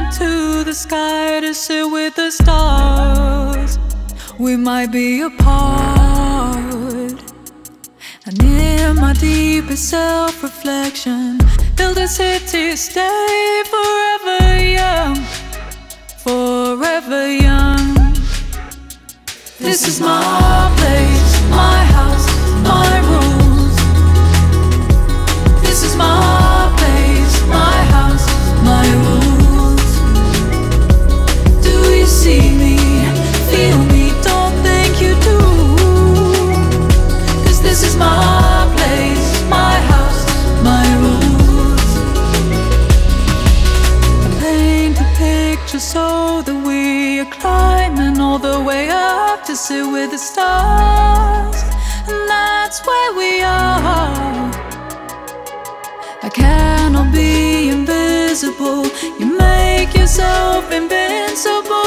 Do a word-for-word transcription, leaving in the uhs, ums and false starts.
climb to the sky to sit with the stars. We might be apart, and in my deepest self-reflection, build a city, stay forever young, forever young. This is my place, my house, my rules. This is my place, my house, my rules. Do you see me, feel me? Don't think you do. 'Cause this is my place, my house, my rules. I paint a picture so that we are climbing all the way up to sit with the stars, and that's where we are. I cannot be invisible. You make yourself invincible.